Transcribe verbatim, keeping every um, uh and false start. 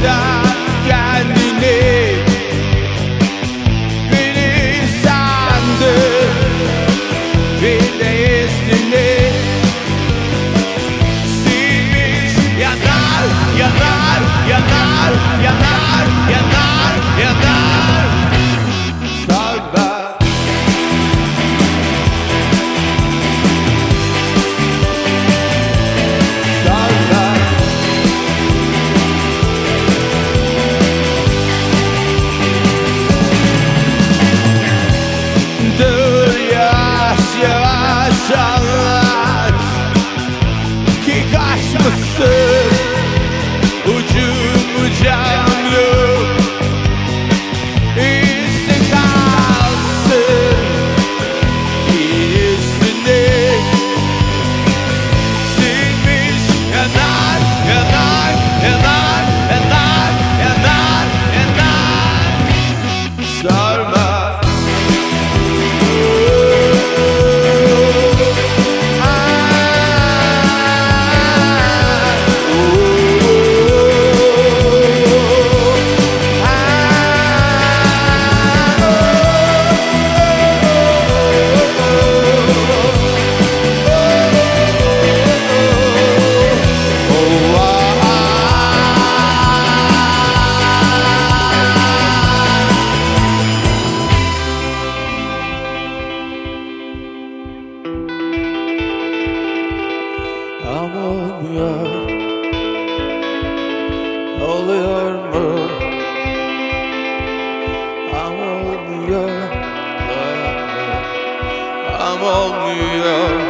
da kendini biri sandı, bir de üstüne silmiş. Yanar, yanar, yanar, yanar, yanar, yanar. Sarma. Sarma. Dur yavaş yavaş anlat ki kaçmışsın ucu bucağını. İzin kalsın ki üstüne silmiş. Yanar, yanar, yanar, yanar, yanar, yanar. Sarma. Ama olmuyor, oluyor mu? Ama olmuyor, ama olmuyor.